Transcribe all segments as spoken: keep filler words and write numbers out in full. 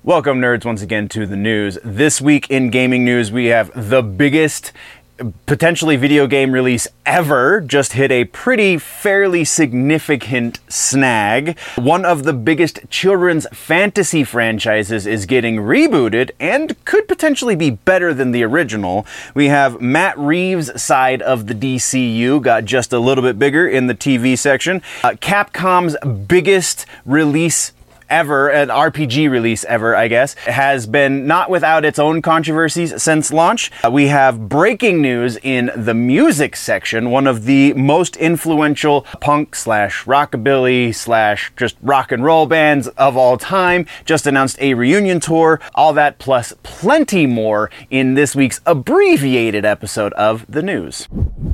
Welcome, nerds, once again to the news. This week in gaming news, we have the biggest potentially video game release ever just hit a pretty fairly significant snag. One of the biggest children's fantasy franchises is getting rebooted and could potentially be better than the original. We have Matt Reeves' side of the D C U got just a little bit bigger in the T V section. Uh, Capcom's biggest release ever, an R P G release ever, I guess, has been not without its own controversies since launch. Uh, we have breaking news in the music section. One of the most influential punk slash rockabilly slash just rock and roll bands of all time just announced a reunion tour. All that plus plenty more in this week's abbreviated episode of the news.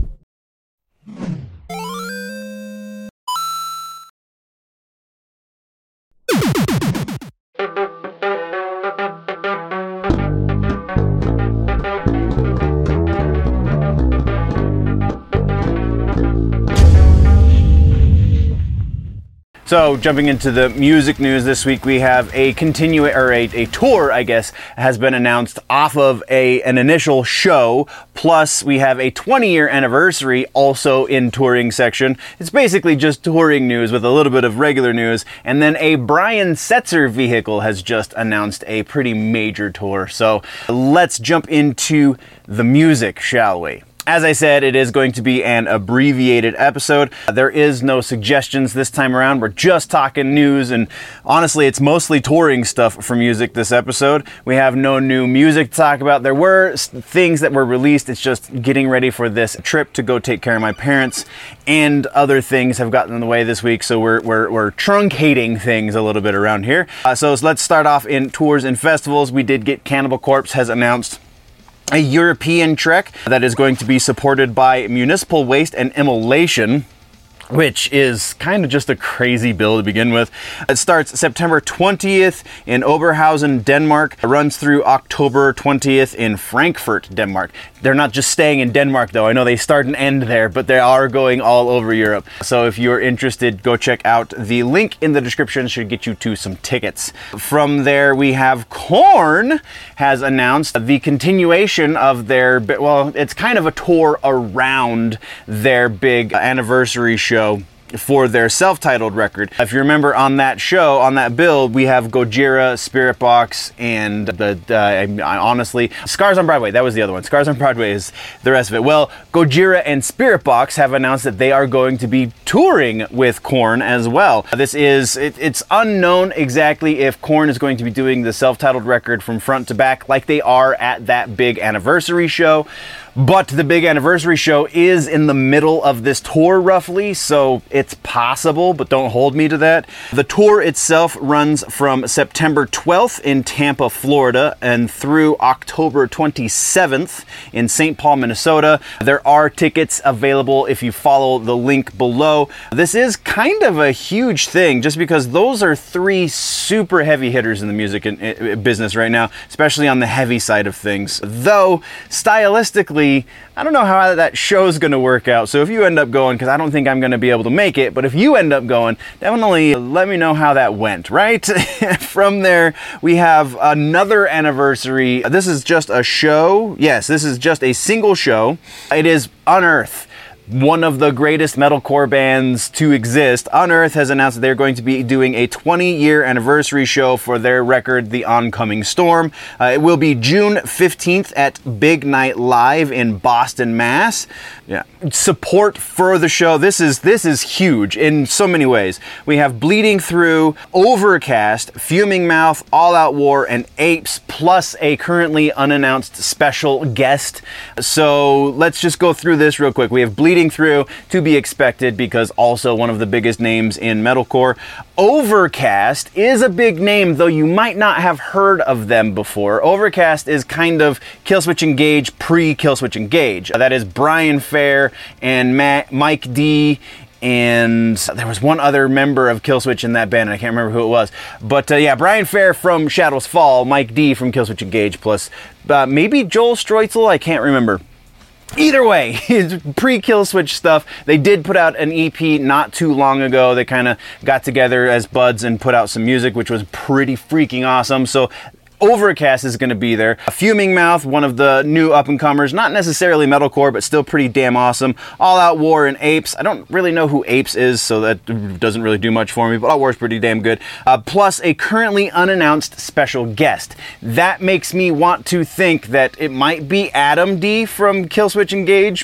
So, jumping into the music news this week, we have a continue or a, a tour, I guess, has been announced off of a an initial show. Plus, we have a twenty-year anniversary also in touring section. It's basically just touring news with a little bit of regular news. And then a Brian Setzer vehicle has just announced a pretty major tour. So, let's jump into the music, shall we? As I said, it is going to be an abbreviated episode. There is no suggestions this time around. We're just talking news, and honestly, it's mostly touring stuff for music this episode. We have no new music to talk about. There were things that were released. It's just getting ready for this trip to go take care of my parents, and other things have gotten in the way this week, so we're we're, we're truncating things a little bit around here. Uh, so let's start off in tours and festivals. We did get Cannibal Corpse has announced a European trek that is going to be supported by Municipal Waste and Immolation, which is kind of just a crazy bill to begin with. It starts September twentieth in Oberhausen, Denmark. It runs through October twentieth in Frankfurt, Denmark. They're not just staying in Denmark, though. I know they start and end there, but they are going all over Europe. So if you're interested, go check out the link in the description. Should get you to some tickets. From there, we have Korn has announced the continuation of their, well, it's kind of a tour around their big anniversary show for their self-titled record. If you remember on that show, on that build, we have Gojira, Spiritbox, and the, uh, I, honestly, Scars on Broadway, that was the other one. Scars on Broadway is the rest of it. Well, Gojira and Spiritbox have announced that they are going to be touring with Korn as well. This is, it, it's unknown exactly if Korn is going to be doing the self-titled record from front to back like they are at that big anniversary show. But the big anniversary show is in the middle of this tour, roughly, so it's possible, but don't hold me to that. The tour itself runs from September twelfth in Tampa, Florida, and through October twenty-seventh in Saint Paul, Minnesota. There are tickets available if you follow the link below. This is kind of a huge thing, just because those are three super heavy hitters in the music business right now, especially on the heavy side of things. Though, stylistically, I don't know how that show's going to work out. So if you end up going, because I don't think I'm going to be able to make it, but if you end up going, definitely let me know how that went, right? From there, we have another anniversary. This is just a show. Yes, this is just a single show. It is Unearth, one of the greatest metalcore bands to exist. Unearth has announced that they're going to be doing a twenty-year anniversary show for their record, The Oncoming Storm. Uh, it will be June fifteenth at Big Night Live in Boston, Mass. Yeah. Support for the show. This is this is huge in so many ways. We have Bleeding Through, Overcast, Fuming Mouth, All Out War, and Apes, plus a currently unannounced special guest. So let's just go through this real quick. We have Bleeding Through, to be expected, because also one of the biggest names in metalcore. Overcast is a big name, though you might not have heard of them before. Overcast is kind of Killswitch Engage pre-Killswitch Engage. That is Brian Fair and Ma- Mike D, and there was one other member of Killswitch in that band, and I can't remember who it was. But uh, yeah, Brian Fair from Shadows Fall, Mike D from Killswitch Engage, plus uh, maybe Joel Streutzel, I can't remember. Either way, pre-Killswitch stuff. They did put out an E P not too long ago. They kind of got together as buds and put out some music, which was pretty freaking awesome. So Overcast is going to be there. Fuming Mouth, one of the new up-and-comers, not necessarily metalcore, but still pretty damn awesome. All Out War and Apes. I don't really know who Apes is, so that doesn't really do much for me, but All Out War is pretty damn good. Uh, plus a currently unannounced special guest. That makes me want to think that it might be Adam D from Killswitch Engage.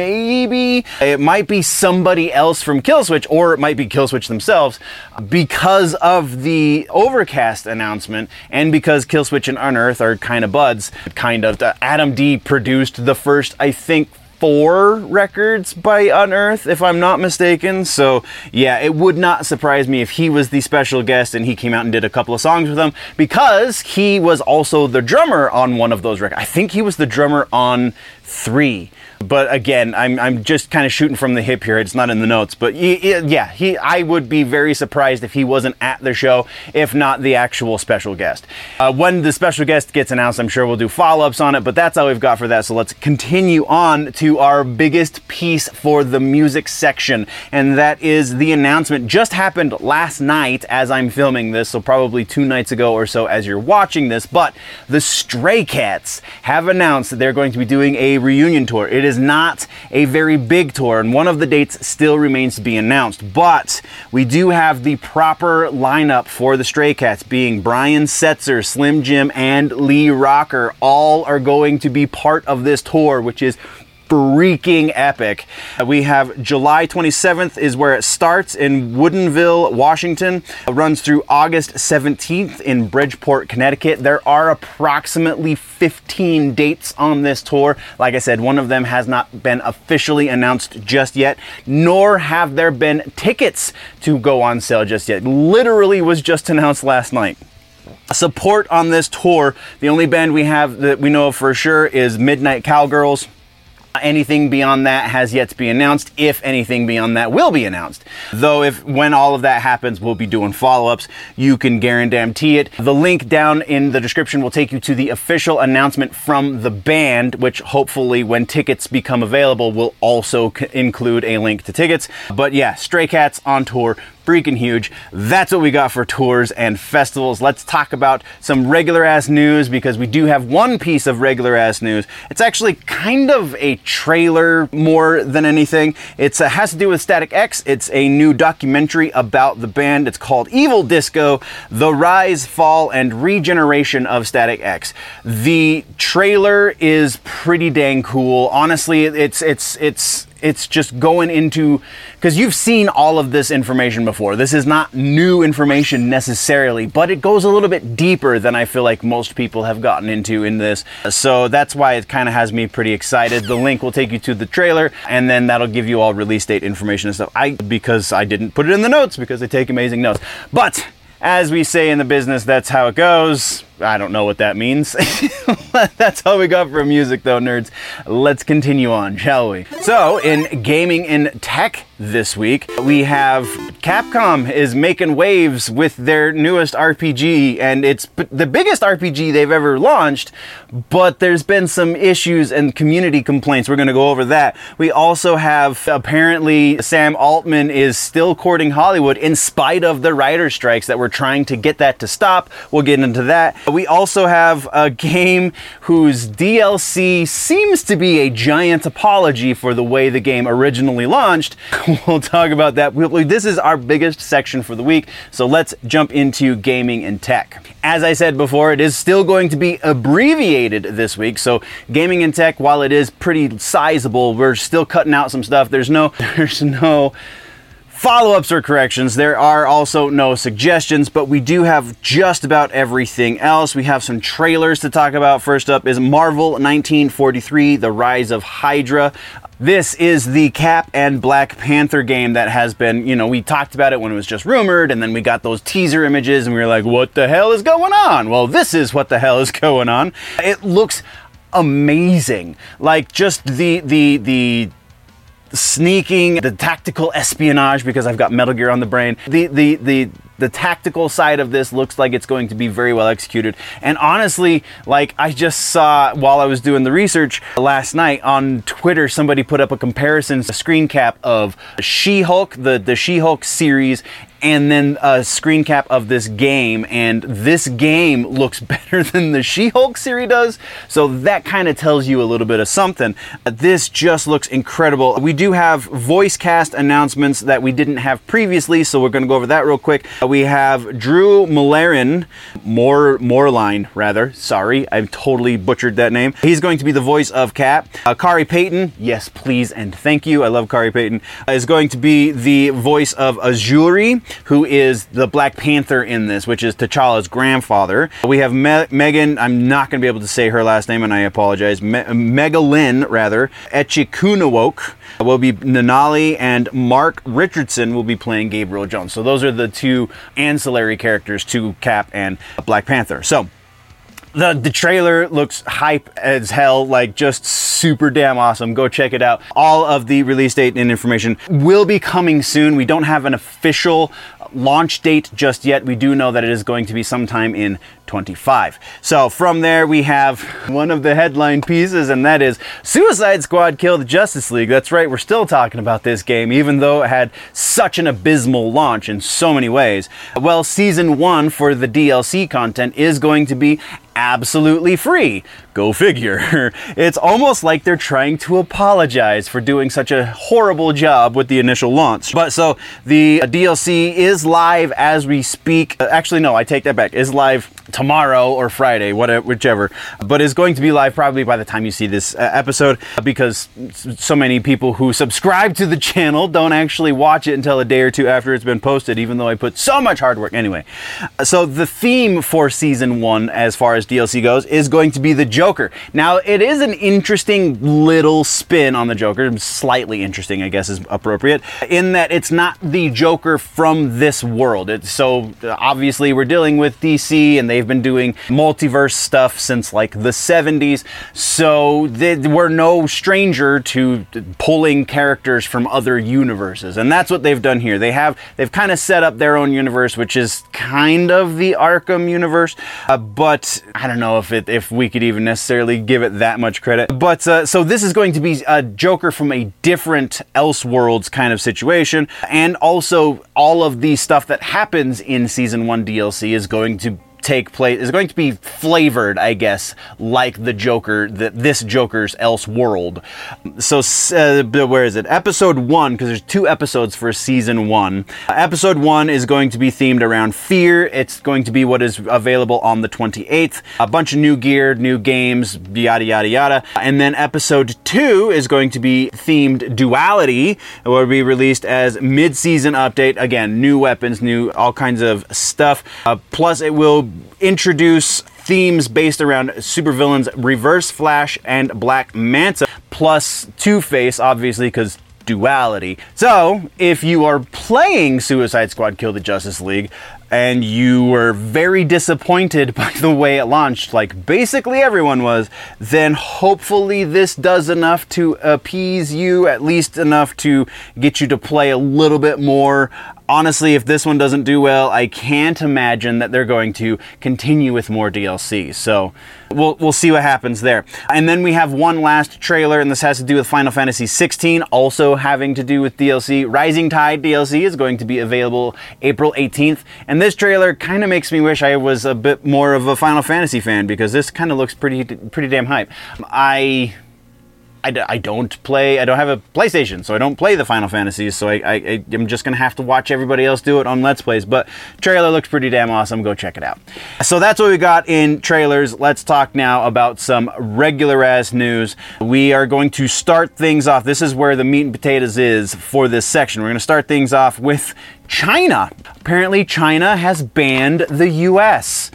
Maybe. It might be somebody else from Killswitch, or it might be Killswitch themselves, because of the Overcast announcement, and because Killswitch Switch and Unearth are kind of buds, kind of. Uh, Adam D produced the first, I think, four records by Unearth, if I'm not mistaken. So yeah, it would not surprise me if he was the special guest and he came out and did a couple of songs with them, because he was also the drummer on one of those records. I think he was the drummer on three. But again, I'm I'm just kind of shooting from the hip here. It's not in the notes, but yeah, he I would be very surprised if he wasn't at the show, if not the actual special guest. Uh, when the special guest gets announced, I'm sure we'll do follow-ups on it, but that's all we've got for that. So let's continue on to our biggest piece for the music section, and that is the announcement. Just happened last night as I'm filming this, so probably two nights ago or so as you're watching this, but the Stray Cats have announced that they're going to be doing a reunion tour. It is not a very big tour, and one of the dates still remains to be announced, but we do have the proper lineup for the Stray Cats, being Brian Setzer, Slim Jim, and Lee Rocker. All are going to be part of this tour, which is freaking epic. We have July twenty-seventh is where it starts in Woodinville, Washington. It runs through August seventeenth in Bridgeport, Connecticut. There are approximately fifteen dates on this tour. Like I said, one of them has not been officially announced just yet, nor have there been tickets to go on sale just yet. Literally was just announced last night. Support on this tour, the only band we have that we know of for sure is Midnight Cowgirls. Anything beyond that has yet to be announced, if anything beyond that will be announced. Though if when all of that happens, we'll be doing follow-ups. You can guarantee it. The link down in the description will take you to the official announcement from the band, which hopefully when tickets become available will also c- include a link to tickets. But yeah, Stray Cats on tour. Freaking huge. That's what we got for tours and festivals. Let's talk about some regular ass news, because we do have one piece of regular ass news. It's actually kind of a trailer more than anything. It uh, has to do with Static X. It's a new documentary about the band. It's called Evil Disco: The Rise, Fall, and Regeneration of Static X. The trailer is pretty dang cool. Honestly, it's it's it's It's just going into, because you've seen all of this information before. This is not new information necessarily, but it goes a little bit deeper than I feel like most people have gotten into in this. So that's why it kind of has me pretty excited. The link will take you to the trailer, and then that'll give you all release date information and stuff. I because I didn't put it in the notes, because I take amazing notes. But as we say in the business, that's how it goes. I don't know what that means. That's all we got for music though, nerds. Let's continue on, shall we? So, in gaming and tech this week, we have Capcom is making waves with their newest R P G, and it's the biggest R P G they've ever launched, but there's been some issues and community complaints. We're going to go over that. We also have, apparently, Sam Altman is still courting Hollywood in spite of the writer strikes that we're trying to get that to stop. We'll get into that. We also have a game whose D L C seems to be a giant apology for the way the game originally launched. We'll talk about that. This is our biggest section for the week, so let's jump into gaming and tech. As I said before, it is still going to be abbreviated this week, so gaming and tech, while it is pretty sizable, we're still cutting out some stuff. There's no, there's no follow-ups or corrections. There are also no suggestions, but we do have just about everything else. We have some trailers to talk about. First up is Marvel nineteen forty-three, The Rise of Hydra. This is the Cap and Black Panther game that has been, you know, we talked about it when it was just rumored, and then we got those teaser images, and we were like, what the hell is going on? Well, this is what the hell is going on. It looks amazing. Like, just the, the, the, sneaking, the tactical espionage, because I've got Metal Gear on the brain. The the the the tactical side of this looks like it's going to be very well executed. And honestly, like I just saw while I was doing the research last night on Twitter, somebody put up a comparison, a screen cap of She-Hulk, the the She-Hulk series, and then a screen cap of this game, and this game looks better than the She-Hulk series does, so that kind of tells you a little bit of something. This just looks incredible. We do have voice cast announcements that we didn't have previously, so we're going to go over that real quick. We have Drew Molerin, More Moreline rather, sorry, I totally butchered that name. He's going to be the voice of Cap. Uh, Kari Payton, yes please and thank you, I love Kari Payton, uh, is going to be the voice of Azuri, who is the Black Panther in this, which is T'Challa's grandfather. We have Me- Megan, I'm not going to be able to say her last name and I apologize, Me- Megalyn, rather, Echikunawok will be Nanali, and Mark Richardson will be playing Gabriel Jones. So those are the two ancillary characters to Cap and Black Panther. So The, the trailer looks hype as hell, like just super damn awesome. Go check it out. All of the release date and information will be coming soon. We don't have an official launch date just yet. We do know that it is going to be sometime in twenty-five. So from there we have one of the headline pieces, and that is Suicide Squad Kill the Justice League. That's right, we're still talking about this game, even though it had such an abysmal launch in so many ways. Well, season one for the D L C content is going to be absolutely free. Go figure. It's almost like they're trying to apologize for doing such a horrible job with the initial launch. But so the D L C is live as we speak. Actually, no, I take that back. Is live tomorrow or Friday, whatever, whichever. But is going to be live probably by the time you see this uh, episode, because so many people who subscribe to the channel don't actually watch it until a day or two after it's been posted, even though I put so much hard work anyway. So the theme for season one, as far as D L C goes, is going to be the Joker. Now, it is an interesting little spin on the Joker, slightly interesting, I guess is appropriate, in that it's not the Joker from this world. It's, so obviously we're dealing with D C, and they've been doing multiverse stuff since like the seventies, so they, we're no stranger to pulling characters from other universes, and that's what they've done here. They have they've kind of set up their own universe, which is kind of the Arkham universe, uh, but I don't know if it if we could even necessarily give it that much credit. But uh, so this is going to be a Joker from a different Elseworlds kind of situation, and also all of the stuff that happens in season one D L C is going to take place, is going to be flavored, I guess, like the Joker, that this Joker's Elseworld. So, uh, where is it? Episode one, because there's two episodes for season one. Uh, episode one is going to be themed around fear. It's going to be what is available on the twenty-eighth. A bunch of new gear, new games, yada, yada, yada. And then episode two is going to be themed duality. It will be released as mid-season update. Again, new weapons, new all kinds of stuff. Uh, plus, it will introduce themes based around supervillains Reverse Flash and Black Manta, plus Two-Face, obviously, because duality. So, if you are playing Suicide Squad Kill the Justice League, and you were very disappointed by the way it launched, like basically everyone was, then hopefully this does enough to appease you, at least enough to get you to play a little bit more. Honestly, if this one doesn't do well, I can't imagine that they're going to continue with more D L C. So we'll we'll see what happens there. And then we have one last trailer, and this has to do with Final Fantasy sixteen, also having to do with D L C. Rising Tide D L C is going to be available April eighteenth, and this trailer kind of makes me wish I was a bit more of a Final Fantasy fan, because this kind of looks pretty pretty damn hype. I... I, d- I don't play, I don't have a PlayStation, so I don't play the Final Fantasies, so I, I, I'm just going to have to watch everybody else do it on Let's Plays, but trailer looks pretty damn awesome. Go check it out. So that's what we got in trailers. Let's talk now about some regular-ass news. We are going to start things off. This is where the meat and potatoes is for this section. We're going to start things off with China. Apparently, China has banned the U S,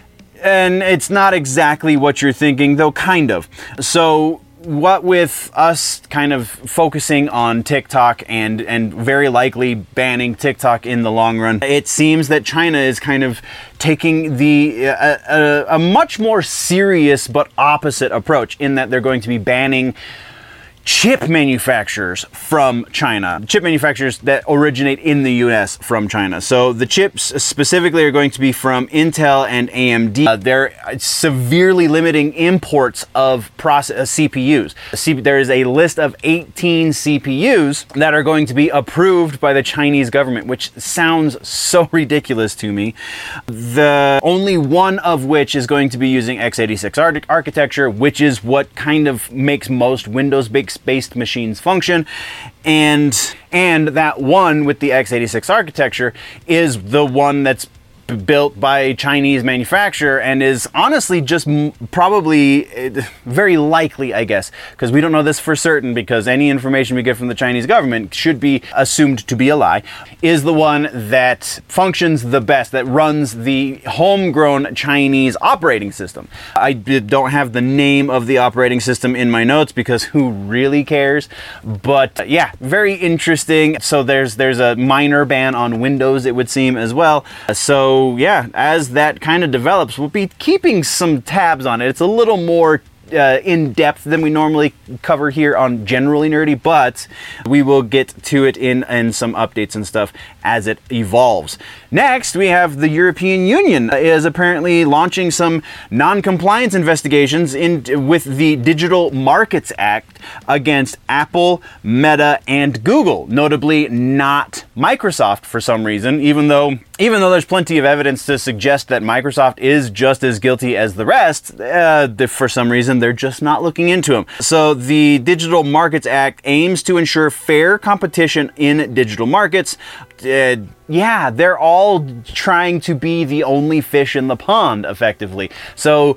and it's not exactly what you're thinking, though kind of. So what with us kind of focusing on TikTok and and very likely banning TikTok in the long run, it seems that China is kind of taking the uh, a, a much more serious but opposite approach, in that they're going to be banning chip manufacturers from China, chip manufacturers that originate in the U S from China. So the chips specifically are going to be from Intel and A M D. Uh, they're severely limiting imports of process, uh, C P Us. C- there is a list of eighteen C P Us that are going to be approved by the Chinese government, which sounds so ridiculous to me. The only one of which is going to be using x eighty-six arch- architecture, which is what kind of makes most Windows-based based machines function, and and that one with the x eighty-six architecture is the one that's built by a Chinese manufacturer and is honestly just m- probably uh, very likely, I guess, because we don't know this for certain, because any information we get from the Chinese government should be assumed to be a lie, is the one that functions the best, that runs the homegrown Chinese operating system. I don't have the name of the operating system in my notes because who really cares? But uh, yeah, very interesting. So there's there's a minor ban on Windows, it would seem, as well. So So yeah, as that kind of develops, we'll be keeping some tabs on it. It's a little more uh, in-depth than we normally cover here on Generally Nerdy, but we will get to it in, in some updates and stuff as it evolves. Next, we have the European Union is apparently launching some non-compliance investigations in with the Digital Markets Act against Apple, Meta, and Google, notably not Microsoft for some reason, even though even though there's plenty of evidence to suggest that Microsoft is just as guilty as the rest, uh, for some reason they're just not looking into them. So the Digital Markets Act aims to ensure fair competition in digital markets. Uh, yeah, they're all trying to be the only fish in the pond, effectively. So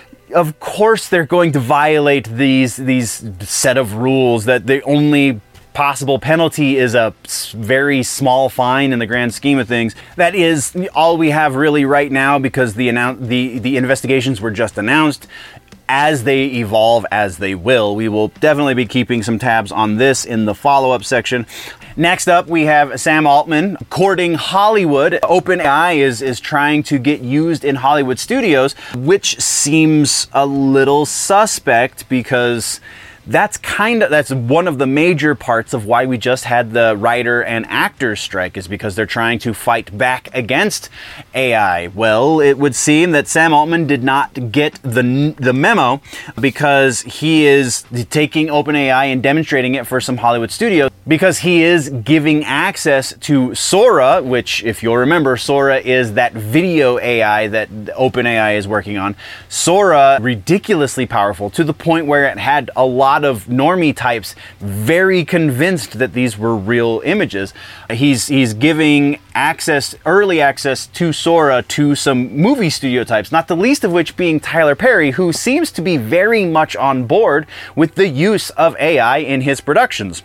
of course they're going to violate these these set of rules that the only possible penalty is a very small fine in the grand scheme of things. That is all we have really right now, because the annou- the the investigations were just announced. As they evolve, as they will, we will definitely be keeping some tabs on this in the follow-up section. Next up, we have Sam Altman courting Hollywood. OpenAI is, is trying to get used in Hollywood studios, which seems a little suspect because that's kind of, that's one of the major parts of why we just had the writer and actors strike, is because they're trying to fight back against A I. Well, it would seem that Sam Altman did not get the the memo, because he is taking OpenAI and demonstrating it for some Hollywood studios, because he is giving access to Sora, which, if you'll remember, Sora is that video A I that OpenAI is working on. Sora, ridiculously powerful to the point where it had a lot of normie types very convinced that these were real images. He's he's giving access, early access to Sora to some movie studio types, not the least of which being Tyler Perry, who seems to be very much on board with the use of A I in his productions.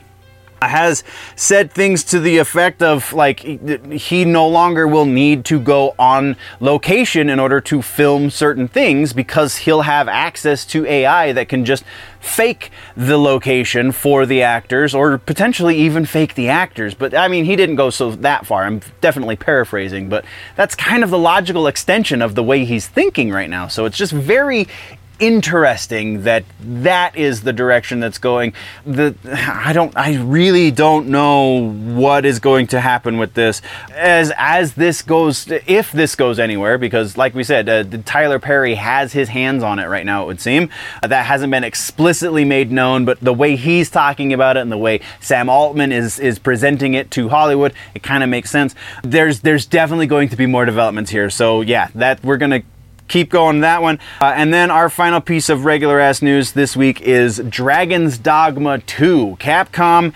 Has said things to the effect of, like, he no longer will need to go on location in order to film certain things, because he'll have access to A I that can just fake the location for the actors, or potentially even fake the actors. But I mean, he didn't go so that far. I'm definitely paraphrasing, but that's kind of the logical extension of the way he's thinking right now. So it's just very interesting that that is the direction that's going. The I don't I really don't know what is going to happen with this as as this goes, if this goes anywhere, because like we said, uh, Tyler Perry has his hands on it right now, it would seem. Uh, that hasn't been explicitly made known, but the way he's talking about it and the way Sam Altman is is presenting it to Hollywood, it kind of makes sense. There's there's definitely going to be more developments here. So yeah, that we're going to keep going that one. Uh, and then our final piece of regular ass news this week is Dragon's Dogma two. Capcom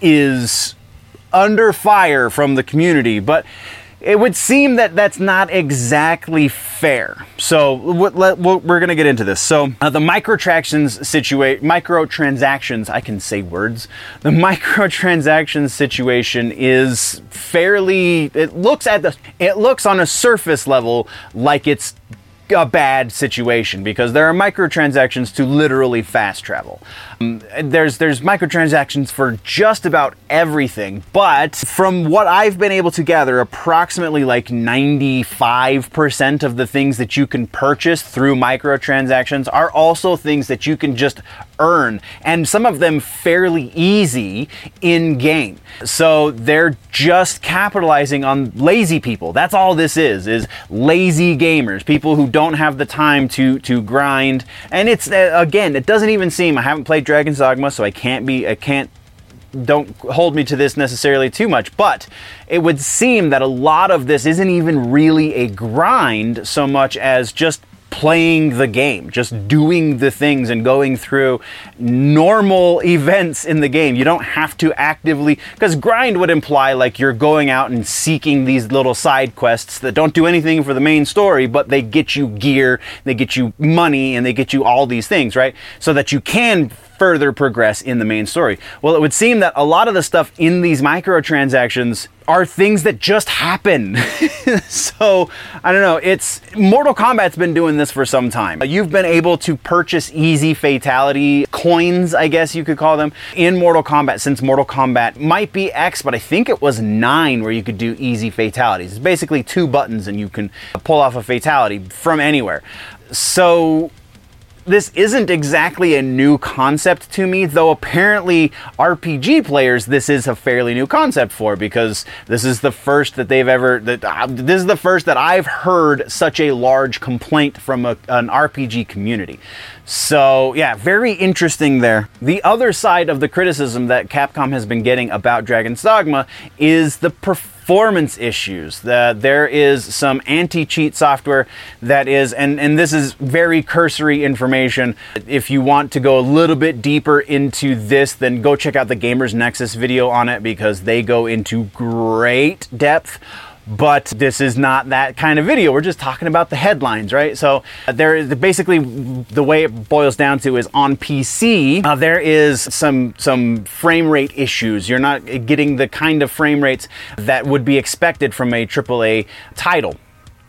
is under fire from the community, but it would seem that that's not exactly fair. So what, let, we're going to get into this. So uh, the microtransactions situation, microtransactions, I can say words. The microtransactions situation is fairly, it looks at the, it looks on a surface level like it's a bad situation because there are microtransactions to literally fast travel. Um, there's there's microtransactions for just about everything, but from what I've been able to gather, approximately like ninety-five percent of the things that you can purchase through microtransactions are also things that you can just earn, and some of them fairly easy in game. So they're just capitalizing on lazy people. That's all this is, is lazy gamers, people who don't have the time to to grind. And it's uh, again, it doesn't even seem, I haven't played Dragon's Dogma, so I can't be I can't don't hold me to this necessarily too much, but it would seem that a lot of this isn't even really a grind so much as just playing the game, just doing the things and going through normal events in the game. You don't have to actively, because grind would imply like you're going out and seeking these little side quests that don't do anything for the main story, but they get you gear, they get you money, and they get you all these things, right? So that you can further progress in the main story. Well, it would seem that a lot of the stuff in these microtransactions are things that just happen. So, I don't know, it's Mortal Kombat's been doing this for some time. You've been able to purchase easy fatality coins, I guess you could call them, in Mortal Kombat since Mortal Kombat might be X, but I think it was nine where you could do easy fatalities. It's basically two buttons and you can pull off a fatality from anywhere. So this isn't exactly a new concept to me, though apparently R P G players this is a fairly new concept for, because this is the first that they've ever, that uh, this is the first that I've heard such a large complaint from a, an R P G community. So yeah, very interesting there. The other side of the criticism that Capcom has been getting about Dragon's Dogma is the performance issues. The, there is some anti-cheat software that is, and, and this is very cursory information. If you want to go a little bit deeper into this, then go check out the Gamers Nexus video on it, because they go into great depth. But this is not that kind of video. We're just talking about the headlines, right? So uh, there is basically, the way it boils down to is on P C, uh, there is some some frame rate issues. You're not getting the kind of frame rates that would be expected from a triple A title.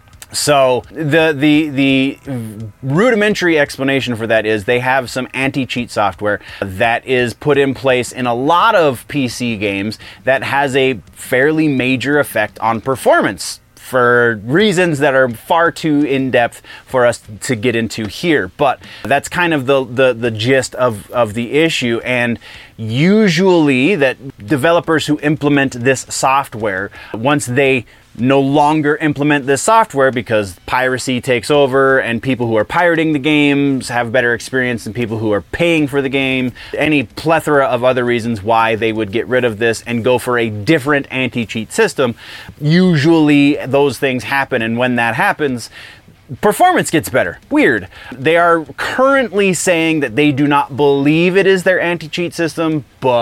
So the the the rudimentary explanation for that is they have some anti-cheat software that is put in place in a lot of P C games that has a fairly major effect on performance, for reasons that are far too in-depth for us to get into here. But that's kind of the, the, the gist of, of the issue. And usually that developers who implement this software, once they no longer implement this software because piracy takes over and people who are pirating the games have better experience than people who are paying for the game, any plethora of other reasons why they would get rid of this and go for a different anti-cheat system, usually those things happen, and when that happens, performance gets better. Weird. They are currently saying that they do not believe it is their anti-cheat system,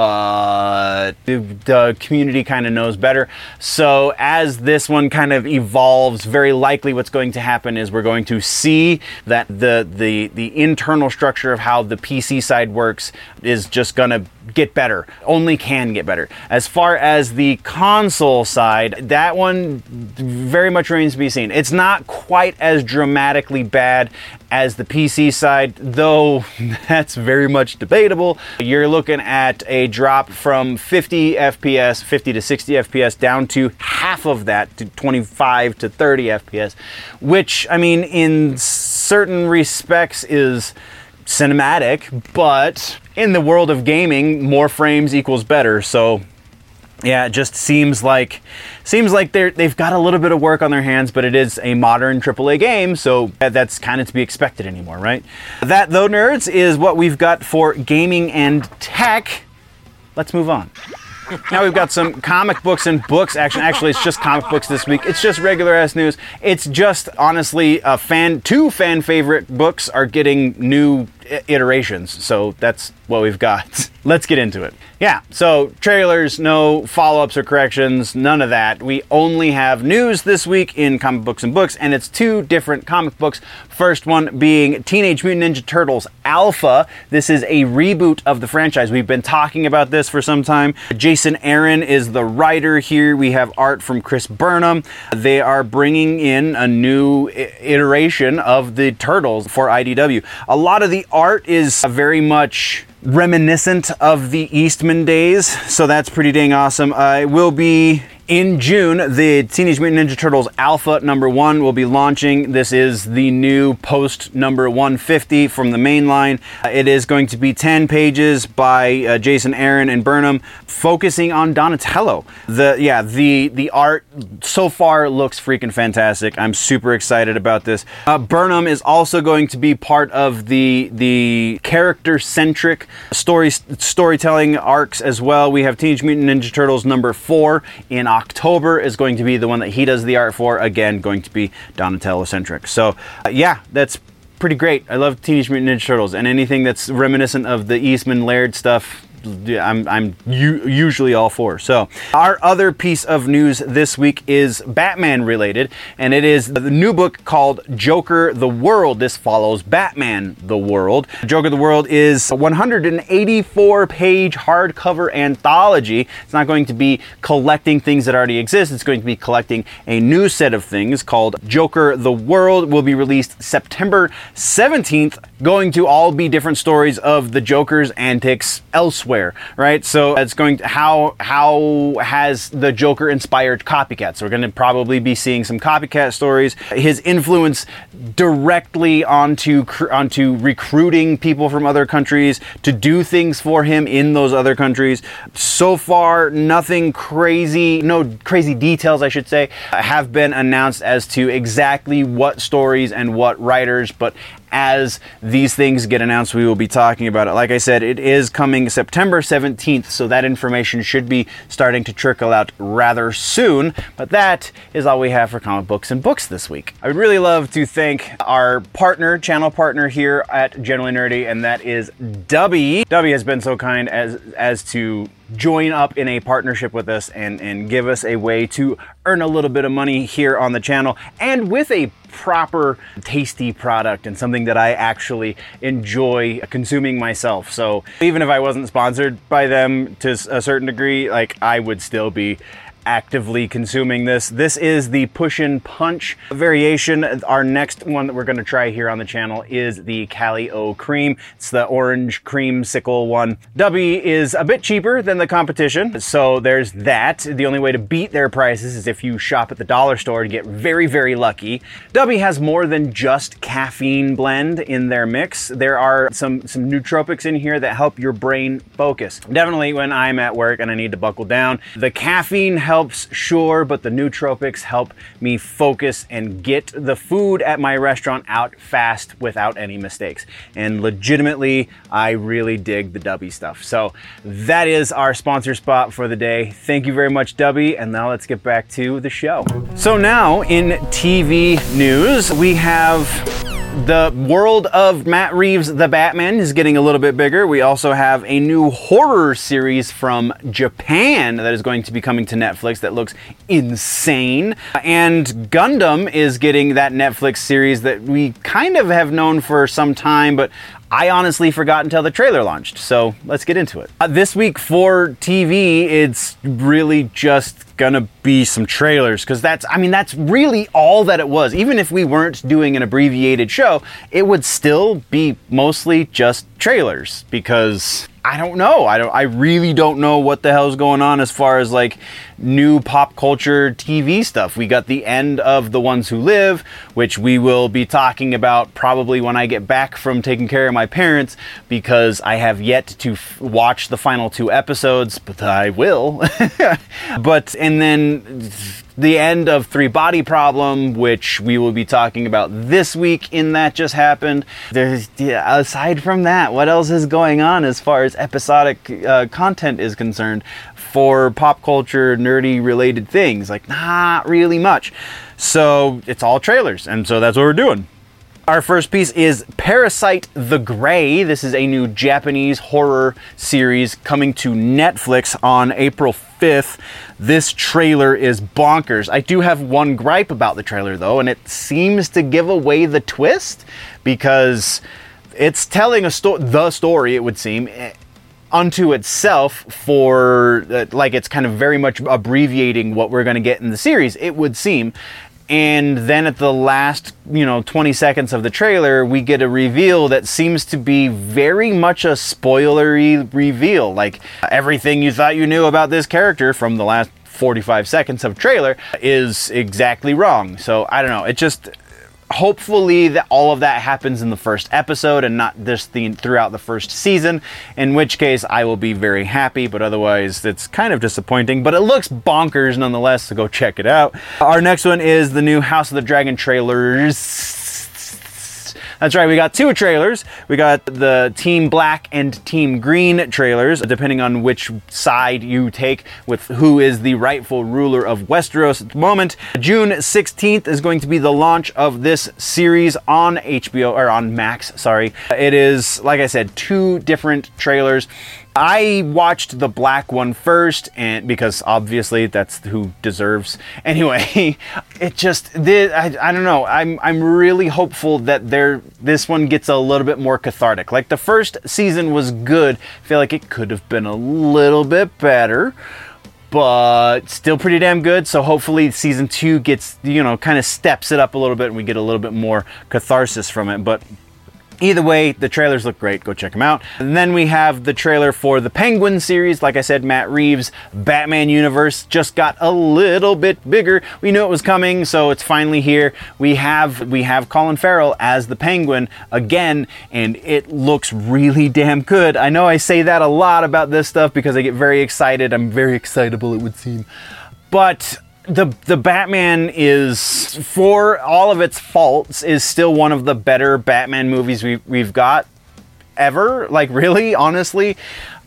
but the, the community kind of knows better. So as this one kind of evolves, very likely what's going to happen is we're going to see that the the the internal structure of how the P C side works is just going to get better. Only can get better. As far as the console side, that one very much remains to be seen. It's not quite as dramatically bad as the P C side, though that's very much debatable. You're looking at a drop from fifty F P S, fifty to sixty F P S, down to half of that, to twenty-five to thirty F P S, which, I mean, in certain respects is cinematic, but in the world of gaming, more frames equals better. So yeah, it just seems like seems like they're they've got a little bit of work on their hands, but it is a modern triple A game, so that's kind of to be expected anymore, right? That, though, nerds, is what we've got for gaming and tech. Let's move on. Now we've got some comic books and books action. Actually, it's just comic books this week. It's just regular ass news. It's just, honestly, a fan. Two fan favorite books are getting new iterations. So that's what we've got. Let's get into it. Yeah, so trailers, no follow-ups or corrections, none of that. We only have news this week in Comic Books and Books, and it's two different comic books. First one being Teenage Mutant Ninja Turtles Alpha. This is a reboot of the franchise. We've been talking about this for some time. Jason Aaron is the writer here. We have art from Chris Burnham. They are bringing in a new iteration of the Turtles for I D W. A lot of the art is very much reminiscent of the Eastman days, so that's pretty dang awesome. Uh, it will be in June. The Teenage Mutant Ninja Turtles Alpha number one will be launching. This is the new post number one fifty from the main line. Uh, it is going to be ten pages by uh, Jason Aaron and Burnham, focusing on Donatello. The yeah, the the art so far looks freaking fantastic. I'm super excited about this. Uh, Burnham is also going to be part of the the character-centric story storytelling arcs as well. We have Teenage Mutant Ninja Turtles number four in October is going to be the one that he does the art for. Again, going to be Donatello-centric. So, uh, yeah, that's pretty great. I love Teenage Mutant Ninja Turtles, and anything that's reminiscent of the Eastman Laird stuff, I'm, I'm u- usually all for. So, our other piece of news this week is Batman related, and it is the new book called Joker the World. This follows Batman the World. Joker the World is a one hundred eighty-four page hardcover anthology. It's not going to be collecting things that already exist. It's going to be collecting a new set of things called Joker the World. Will be released September seventeenth. Going to all be different stories of the Joker's antics elsewhere. Right, so it's going to, how how has the Joker inspired copycats? So we're going to probably be seeing some copycat stories. His influence directly onto onto recruiting people from other countries to do things for him in those other countries. So far, nothing crazy, no crazy details, I should say, have been announced as to exactly what stories and what writers, but as these things get announced, we will be talking about it. Like I said, it is coming September seventeenth, so that information should be starting to trickle out rather soon. But that is all we have for Comic Books and Books this week. I would really love to thank our partner, channel partner here at Generally Nerdy, and that is Dubby. Dubby has been so kind as as to join up in a partnership with us and, and give us a way to earn a little bit of money here on the channel, and with a proper, tasty product and something that I actually enjoy consuming myself. So even if I wasn't sponsored by them to a certain degree, like, I would still be actively consuming this. This is the Push-In Punch variation. Our next one that we're going to try here on the channel is the Cali-O Cream. It's the orange creamsicle one. Dubby is a bit cheaper than the competition, so there's that. The only way to beat their prices is if you shop at the dollar store to get very, very lucky. Dubby has more than just caffeine blend in their mix. There are some, some nootropics in here that help your brain focus. Definitely when I'm at work and I need to buckle down, the caffeine helps helps, sure, but the nootropics help me focus and get the food at my restaurant out fast without any mistakes. And legitimately, I really dig the Dubby stuff. So that is our sponsor spot for the day. Thank you very much, Dubby, and now let's get back to the show. So now in T V news, we have the world of Matt Reeves' The Batman is getting a little bit bigger. We also have a new horror series from Japan that is going to be coming to Netflix that looks insane. And Gundam is getting that Netflix series that we kind of have known for some time, but I honestly forgot until the trailer launched. So let's get into it. Uh, this week for T V, it's really just gonna be some trailers, because that's, I mean, that's really all that it was. Even if we weren't doing an abbreviated show, it would still be mostly just trailers, because I don't know. I don't. I really don't know what the hell's going on as far as like new pop culture T V stuff. We got the end of The Ones Who Live, which we will be talking about probably when I get back from taking care of my parents, because I have yet to f- watch the final two episodes, but I will. But and then the end of Three Body Problem, which we will be talking about this week in That Just Happened. There's, yeah, aside from that, what else is going on as far as episodic uh, content is concerned for pop culture, nerdy related things? Like, not really much. So it's all trailers, and so that's what we're doing. Our first piece is Parasite the Grey. This is a new Japanese horror series coming to Netflix on April fifth. This trailer is bonkers. I do have one gripe about the trailer though, and it seems to give away the twist because it's telling a sto- the story, it would seem, unto itself for, uh, like it's kind of very much abbreviating what we're going to get in the series, it would seem. And then at the last, you know, twenty seconds of the trailer, we get a reveal that seems to be very much a spoilery reveal. Like, everything you thought you knew about this character from the last forty-five seconds of trailer is exactly wrong. So, I don't know. It just... Hopefully that all of that happens in the first episode and not just the throughout the first season, in which case I will be very happy, but otherwise it's kind of disappointing, but it looks bonkers nonetheless, so go check it out. Our next one is the new House of the Dragon trailers. That's right, we got two trailers. We got the Team Black and Team Green trailers, depending on which side you take with who is the rightful ruler of Westeros at the moment. June sixteenth is going to be the launch of this series on H B O, or on Max, sorry. It is, like I said, two different trailers. I watched the black one first, and because obviously that's who deserves. Anyway, it just did. I, I don't know. I'm I'm really hopeful that there this one gets a little bit more cathartic. Like the first season was good. I feel like it could have been a little bit better, but still pretty damn good. So hopefully season two gets, you know, kind of steps it up a little bit, and we get a little bit more catharsis from it. But either way, the trailers look great. Go check them out. And then we have the trailer for the Penguin series. Like I said, Matt Reeves' Batman universe just got a little bit bigger. We knew it was coming, so it's finally here. We have we have Colin Farrell as the Penguin again, and it looks really damn good. I know I say that a lot about this stuff because I get very excited. I'm very excitable, it would seem. But The the Batman is, for all of its faults, is still one of the better Batman movies we, we've got ever. Like, really, honestly.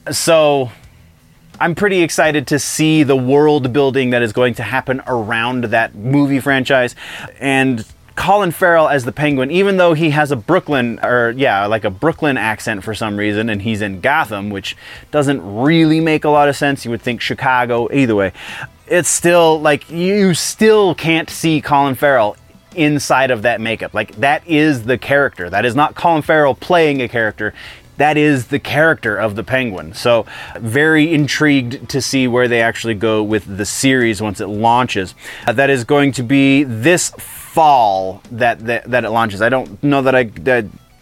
So, I'm pretty excited to see the world building that is going to happen around that movie franchise. And Colin Farrell as the Penguin, even though he has a Brooklyn, or yeah, like a Brooklyn accent for some reason, and he's in Gotham, which doesn't really make a lot of sense. You would think Chicago, either way. It's still, like, you still can't see Colin Farrell inside of that makeup. Like, that is the character. That is not Colin Farrell playing a character. That is the character of the Penguin. So, very intrigued to see where they actually go with the series once it launches. Uh, that is going to be this fall that, that, that it launches. I don't know that I... That,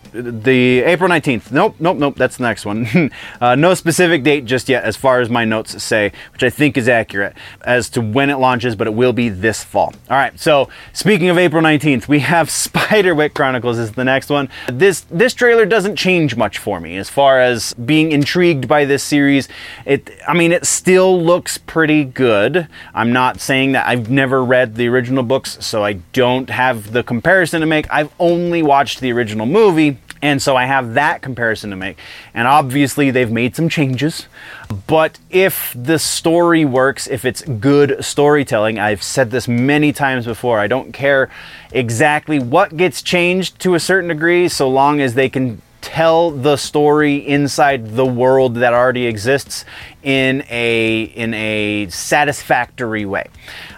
the April nineteenth. Nope, nope, nope. That's the next one. uh, no specific date just yet, as far as my notes say, which I think is accurate as to when it launches, but it will be this fall. All right. So speaking of April nineteenth, we have Spiderwick Chronicles is the next one. This this trailer doesn't change much for me as far as being intrigued by this series. It, I mean, it still looks pretty good. I'm not saying that. I've never read the original books, so I don't have the comparison to make. I've only watched the original movie. And so I have that comparison to make. And obviously they've made some changes. But if the story works, if it's good storytelling, I've said this many times before, I don't care exactly what gets changed to a certain degree, so long as they can tell the story inside the world that already exists in a in a satisfactory way.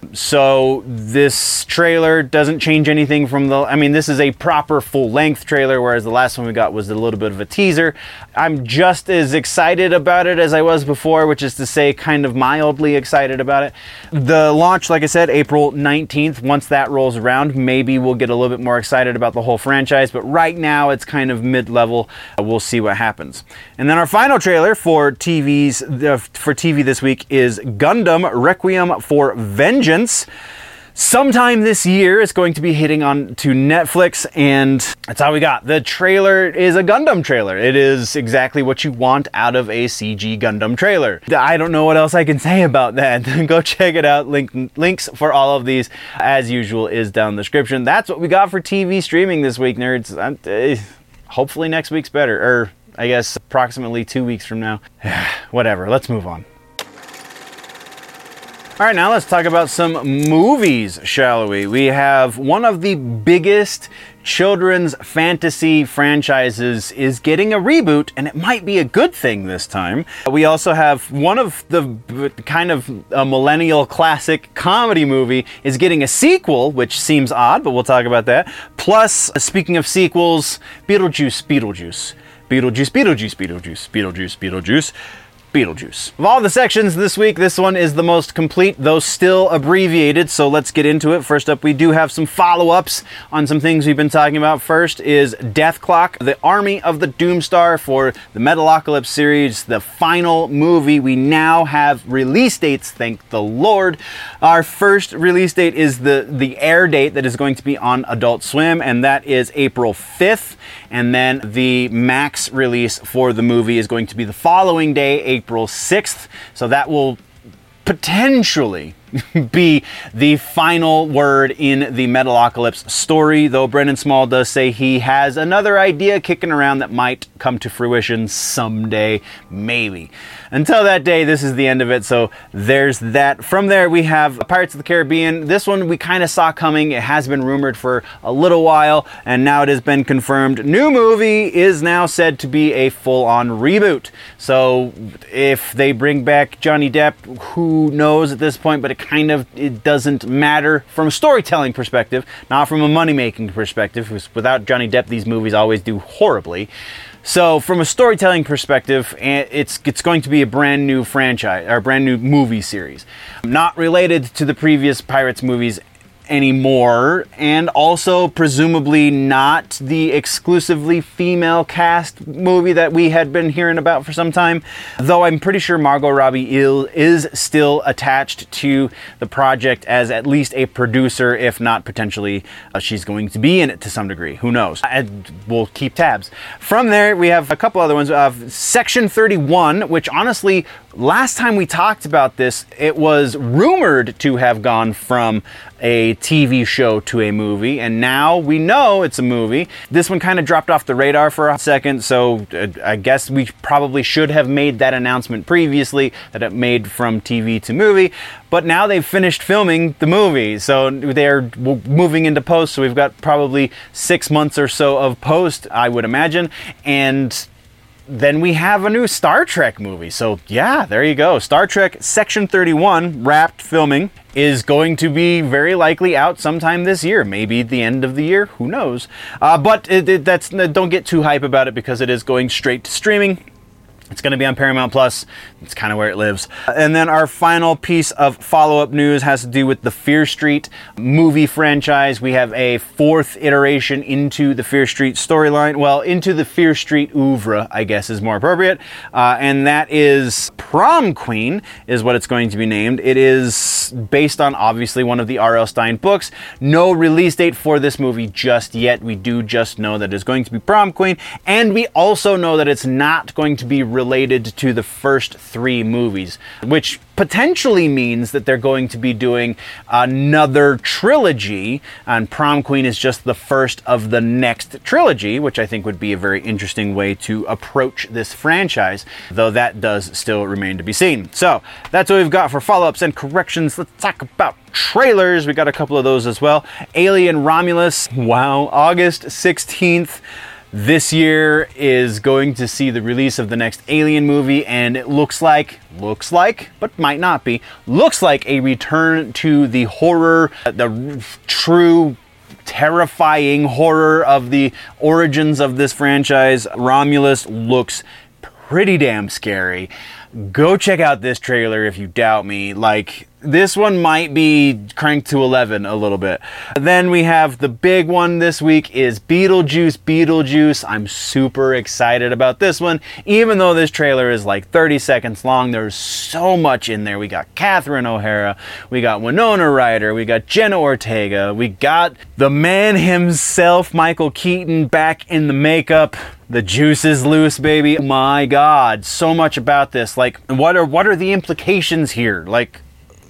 So this trailer doesn't change anything from the, I mean, this is a proper full-length trailer, whereas the last one we got was a little bit of a teaser. I'm just as excited about it as I was before, which is to say kind of mildly excited about it. The launch, like I said, April nineteenth. Once that rolls around, maybe we'll get a little bit more excited about the whole franchise, but right now it's kind of mid-level. We'll see what happens. And then our final trailer for T V's uh, for T V this week is Gundam Requiem for Vengeance. Sometime this year, it's going to be hitting on to Netflix, and that's all we got. The trailer is a Gundam trailer. It is exactly what you want out of a C G Gundam trailer. I don't know what else I can say about that. Go check it out. Link, links for all of these, as usual, is down in the description. That's what we got for T V streaming this week, nerds. I'm, uh, hopefully next week's better, or I guess approximately two weeks from now. Whatever, let's move on. All right, now let's talk about some movies, shall we? We have one of the biggest children's fantasy franchises is getting a reboot, and it might be a good thing this time. We also have one of the kind of a millennial classic comedy movie is getting a sequel, which seems odd, but we'll talk about that. Plus, speaking of sequels, Beetlejuice, Beetlejuice. Beetlejuice, Beetlejuice, Beetlejuice, Beetlejuice, Beetlejuice. Beetlejuice. Of all the sections this week, this one is the most complete, though still abbreviated, so let's get into it. First up, we do have some follow-ups on some things we've been talking about. First is Deathclock, the Army of the Doomstar for the Metalocalypse series, the final movie. We now have release dates, thank the Lord. Our first release date is the, the air date that is going to be on Adult Swim, and that is April fifth. And then the max release for the movie is going to be the following day, April sixth. So that will potentially be the final word in the Metalocalypse story, though Brendan Small does say he has another idea kicking around that might come to fruition someday, maybe. Until that day, this is the end of it, so there's that. From there, we have Pirates of the Caribbean. This one we kind of saw coming. It has been rumored for a little while, and now it has been confirmed. New movie is now said to be a full-on reboot. So if they bring back Johnny Depp, who knows at this point, but it kind of it doesn't matter from a storytelling perspective, not from a money-making perspective. Without Johnny Depp, these movies always do horribly. So from a storytelling perspective, it's it's going to be a brand new franchise, or a brand new movie series. Not related to the previous Pirates movies anymore, and also presumably not the exclusively female cast movie that we had been hearing about for some time, though I'm pretty sure Margot Robbie is still attached to the project as at least a producer, if not potentially uh, she's going to be in it to some degree. Who knows? I, we'll keep tabs. From there, we have a couple other ones. Uh, Section thirty-one, which honestly, last time we talked about this, it was rumored to have gone from a T V show to a movie, and now we know it's a movie. This one kind of dropped off the radar for a second, so uh, I guess we probably should have made that announcement previously, that it made from T V to movie, but now they've finished filming the movie, so they're moving into post, so we've got probably six months or so of post, I would imagine, and then we have a new Star Trek movie. So yeah, there you go. Star Trek Section thirty-one, wrapped filming, is going to be very likely out sometime this year. Maybe the end of the year, who knows. Uh, but it, it, that's don't get too hype about it because it is going straight to streaming. It's going to be on Paramount Plus. It's kind of where it lives. And then our final piece of follow-up news has to do with the Fear Street movie franchise. We have a fourth iteration into the Fear Street storyline. Well, into the Fear Street oeuvre, I guess is more appropriate. Uh, and that is Prom Queen, is what it's going to be named. It is based on, obviously, one of the R L. Stine books. No release date for this movie just yet. We do just know that it's going to be Prom Queen. And we also know that it's not going to be related to the first three movies, which potentially means that they're going to be doing another trilogy, and Prom Queen is just the first of the next trilogy, which I think would be a very interesting way to approach this franchise, though that does still remain to be seen. So that's what we've got for follow-ups and corrections. Let's talk about trailers. We got a couple of those as well. Alien Romulus, wow, August sixteenth. This year is going to see the release of the next Alien movie, and it looks like, looks like, but might not be, looks like a return to the horror, the true terrifying horror of the origins of this franchise. Romulus looks pretty damn scary. Go check out this trailer if you doubt me. Like, this one might be cranked to eleven a little bit. Then we have the big one this week is Beetlejuice, Beetlejuice. I'm super excited about this one. Even though this trailer is like thirty seconds long, there's so much in there. We got Catherine O'Hara, we got Winona Ryder, we got Jenna Ortega, we got the man himself, Michael Keaton, back in the makeup. The juice is loose, baby. My God, so much about this. Like, what are what are the implications here? Like,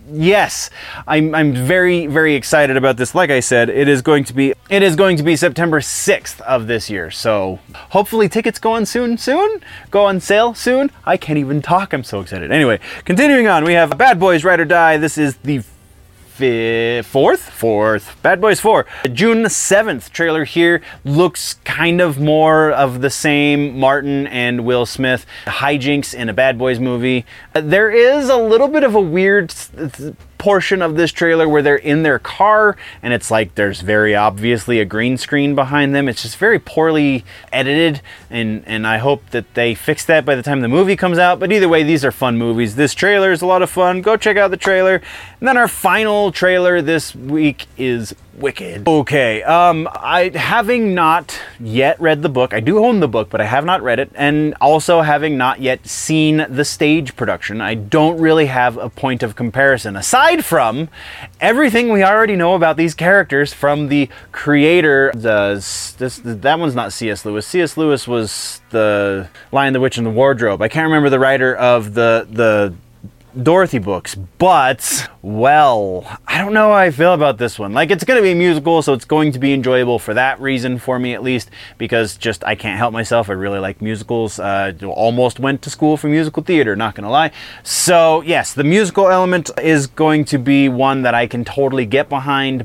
yes, I'm I'm very very excited about this. Like I said, it is going to be it is going to be September sixth of this year. So hopefully tickets go on soon, soon, go on sale soon. I can't even talk. I'm so excited. Anyway, continuing on, we have Bad Boys Ride or Die. This is the fifth, fourth? Fourth. Bad Boys four. June seventh trailer here looks kind of more of the same Martin and Will Smith hijinks in a Bad Boys movie. There is a little bit of a weird th- portion of this trailer where they're in their car and it's like there's very obviously a green screen behind them. It's just very poorly edited, and and I hope that they fix that by the time the movie comes out. But either way, these are fun movies. This trailer is a lot of fun. Go check out the trailer. And then our final trailer this week is Wicked. Okay, um, I having not yet read the book, I do own the book, but I have not read it, and also having not yet seen the stage production, I don't really have a point of comparison, aside from everything we already know about these characters from the creator. The, this, that one's not C S Lewis. C S Lewis was the Lion, the Witch, and the Wardrobe. I can't remember the writer of the the Dorothy books, but, well, I don't know how I feel about this one. Like, it's going to be a musical, so it's going to be enjoyable for that reason, for me at least, because just I can't help myself. I really like musicals. Uh, almost went to school for musical theater, not going to lie. So, yes, the musical element is going to be one that I can totally get behind,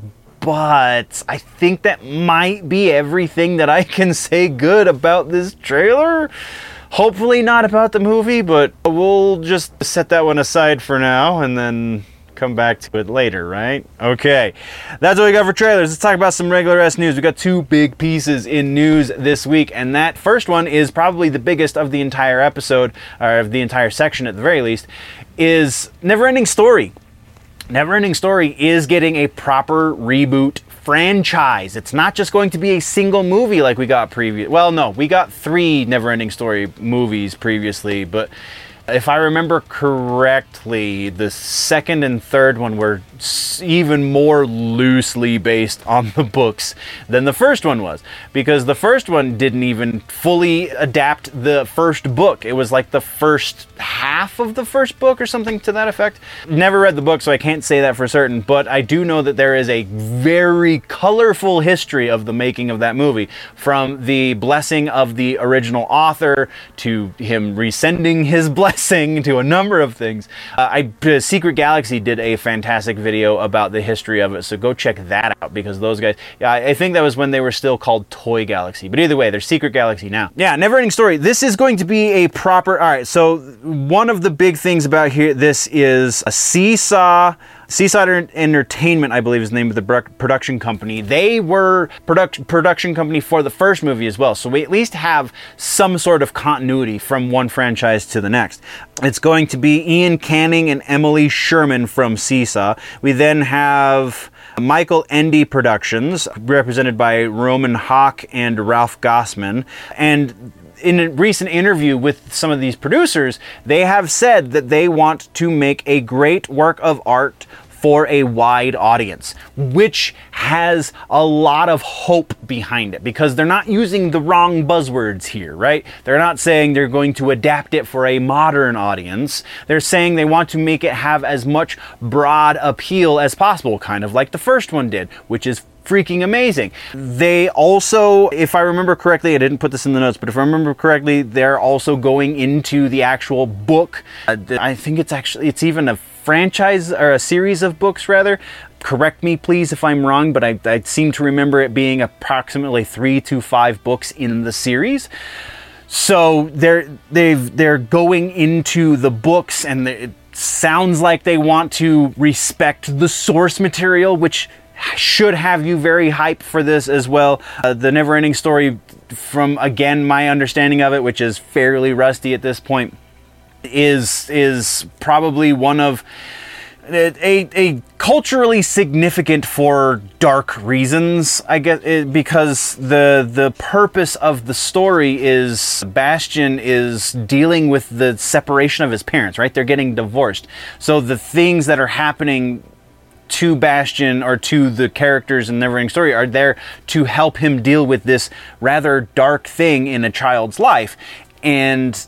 but I think that might be everything that I can say good about this trailer. Hopefully not about the movie, but we'll just set that one aside for now and then come back to it later, right? Okay, that's what we got for trailers. Let's talk about some regular ass news. We got two big pieces in news this week, and that first one is probably the biggest of the entire episode, or of the entire section at the very least, is Neverending Story. Neverending Story is getting a proper reboot franchise. It's not just going to be a single movie like we got previous. Well, no, we got three Neverending Story movies previously, but if I remember correctly, the second and third one were even more loosely based on the books than the first one was, because the first one didn't even fully adapt the first book. It was like the first half of the first book or something to that effect. Never read the book, so I can't say that for certain, but I do know that there is a very colorful history of the making of that movie, from the blessing of the original author to him rescinding his blessing to a number of things. Uh, I uh, Secret Galaxy did a fantastic video about the history of it, so go check that out, because those guys, yeah, I, I think that was when they were still called Toy Galaxy, but either way, they're Secret Galaxy now. Yeah, Neverending Story. This is going to be a proper, all right, so one of the big things about here, this is a Seesaw Seesaw Entertainment, I believe is the name of the production company. They were product, production company for the first movie as well, so we at least have some sort of continuity from one franchise to the next. It's going to be Ian Canning and Emily Sherman from Seesaw. We then have Michael Endy Productions, represented by Roman Hawk and Ralph Gossman, and in a recent interview with some of these producers, they have said that they want to make a great work of art for a wide audience, which has a lot of hope behind it, because they're not using the wrong buzzwords here, right? They're not saying they're going to adapt it for a modern audience. They're saying they want to make it have as much broad appeal as possible, kind of like the first one did, which is freaking amazing. They also, if I remember correctly, I didn't put this in the notes, but if I remember correctly, they're also going into the actual book. Uh, I think it's actually, it's even a franchise, or a series of books rather. Correct me please if I'm wrong, but I, I seem to remember it being approximately three to five books in the series. So they're they've they're going into the books, and it sounds like they want to respect the source material, which should have you very hyped for this as well. Uh, the Neverending Story, from again my understanding of it, which is fairly rusty at this point, is is probably one of a, a culturally significant for dark reasons, I guess, it, because the the purpose of the story is Bastian is dealing with the separation of his parents, right? They're getting divorced. So the things that are happening to Bastian, or to the characters in Neverending Story, are there to help him deal with this rather dark thing in a child's life. And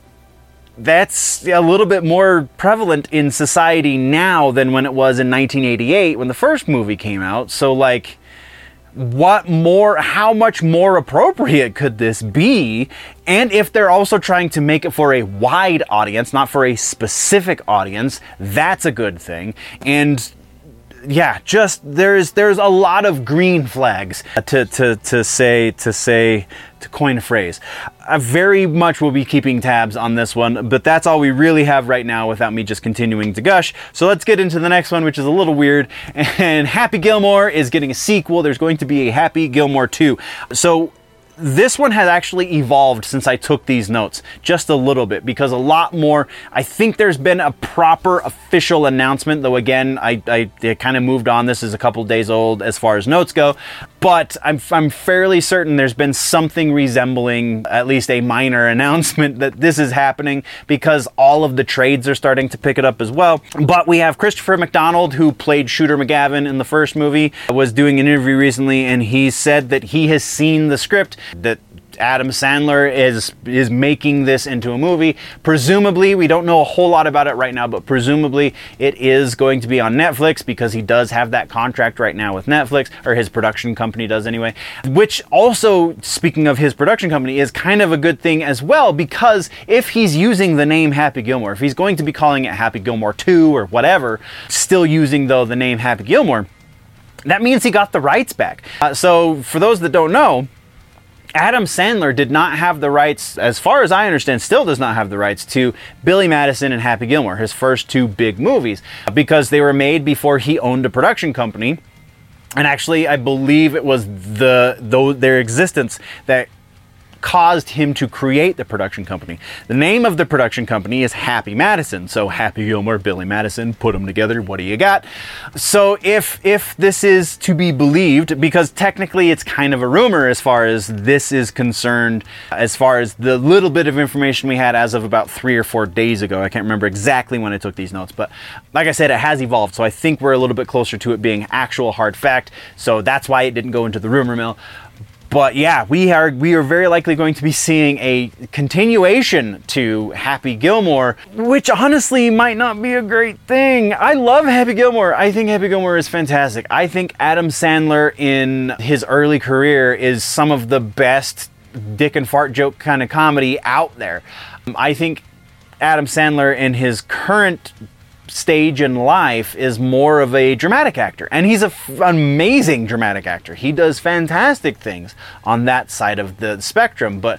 that's a little bit more prevalent in society now than when it was in nineteen eighty-eight when the first movie came out. So like, what more, how much more appropriate could this be? And if they're also trying to make it for a wide audience, not for a specific audience, that's a good thing. And yeah, just there's there's a lot of green flags to to to say to say to coin a phrase. I very much will be keeping tabs on this one, but that's all we really have right now without me just continuing to gush. So let's get into the next one, which is a little weird. And Happy Gilmore is getting a sequel. There's going to be a Happy Gilmore two. So this one has actually evolved since I took these notes just a little bit, because a lot more, I think there's been a proper official announcement, though again, I, I, I kind of moved on. This is a couple days old as far as notes go, but I'm, I'm fairly certain there's been something resembling at least a minor announcement that this is happening, because all of the trades are starting to pick it up as well. But we have Christopher McDonald, who played Shooter McGavin in the first movie, was doing an interview recently, and he said that he has seen the script, that Adam Sandler is is making this into a movie. Presumably, we don't know a whole lot about it right now, but presumably it is going to be on Netflix, because he does have that contract right now with Netflix, or his production company does anyway. Which also, speaking of his production company, is kind of a good thing as well, because if he's using the name Happy Gilmore, if he's going to be calling it Happy Gilmore two or whatever, still using though the name Happy Gilmore, that means he got the rights back. Uh, so for those that don't know, Adam Sandler did not have the rights, as far as I understand, still does not have the rights to Billy Madison and Happy Gilmore, his first two big movies, because they were made before he owned a production company. And actually, I believe it was the, the their existence that caused him to create the production company. The name of the production company is Happy Madison. So Happy Gilmore, Billy Madison, put them together. What do you got? So if if this is to be believed, because technically it's kind of a rumor as far as this is concerned, as far as the little bit of information we had as of about three or four days ago. I can't remember exactly when I took these notes, but like I said, it has evolved. So I think we're a little bit closer to it being actual hard fact. So that's why it didn't go into the rumor mill. But yeah, we are we are very likely going to be seeing a continuation to Happy Gilmore, which honestly might not be a great thing. I love Happy Gilmore. I think Happy Gilmore is fantastic. I think Adam Sandler in his early career is some of the best dick and fart joke kind of comedy out there. I think Adam Sandler in his current stage in life is more of a dramatic actor, and he's an f- amazing dramatic actor. He does fantastic things on that side of the spectrum, but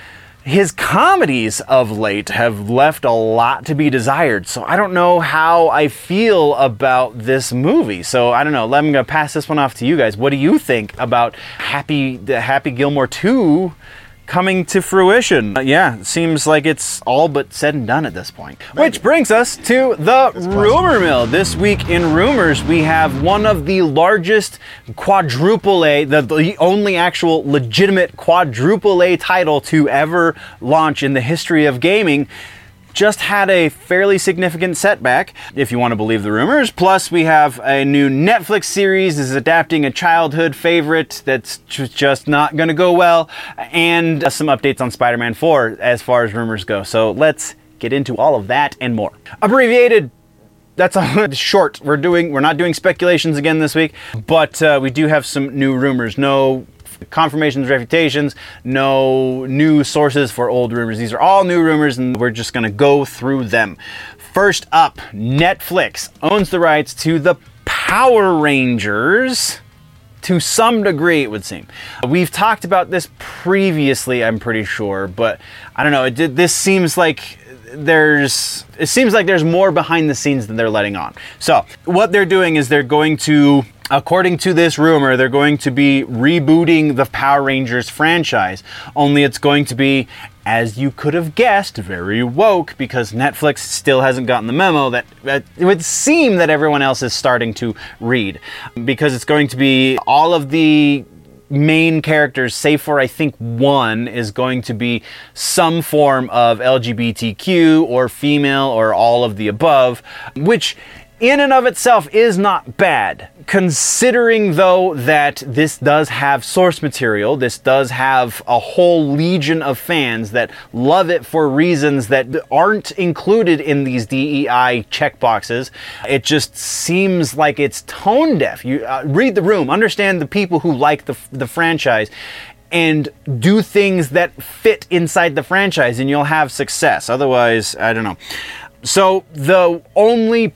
his comedies of late have left a lot to be desired. So I don't know how I feel about this movie. So I don't know. I'm going to pass this one off to you guys. What do you think about Happy the Happy Gilmore two coming to fruition? Uh, yeah, it seems like it's all but said and done at this point. Which brings us to the rumor mill. This week in rumors, we have one of the largest quadruple A, the, the only actual legitimate quadruple A title to ever launch in the history of gaming, just had a fairly significant setback, if you want to believe the rumors. Plus, we have a new Netflix series is adapting a childhood favorite that's just not going to go well, and uh, some updates on Spider-Man four as far as rumors go. So let's get into all of that and more. Abbreviated. That's all short. We're doing. We're not doing speculations again this week, but uh, we do have some new rumors. No confirmations, refutations, no new sources for old rumors. These are all new rumors, and we're just going to go through them. First up, Netflix owns the rights to the Power Rangers. To some degree, it would seem. We've talked about this previously, I'm pretty sure, but I don't know. It did, this seems like there's it seems like there's more behind the scenes than they're letting on. So what they're doing is they're going to, according to this rumor, they're going to be rebooting the Power Rangers franchise. Only it's going to be, as you could have guessed, very woke, because Netflix still hasn't gotten the memo that, that it would seem that everyone else is starting to read. Because it's going to be all of the main characters, save for I think one, is going to be some form of L G B T Q or female or all of the above, which in and of itself is not bad, considering though that this does have source material. This does have a whole legion of fans that love it for reasons that aren't included in these D E I checkboxes. It just seems like it's tone deaf. You uh, read the room, understand the people who like the the franchise, and do things that fit inside the franchise, and you'll have success. Otherwise, I don't know. So the only